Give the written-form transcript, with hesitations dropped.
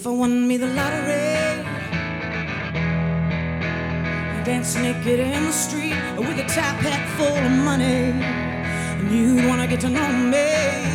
If I won me the lottery, I'd dance naked in the street with a top hat full of money, and you'd wanna get to know me.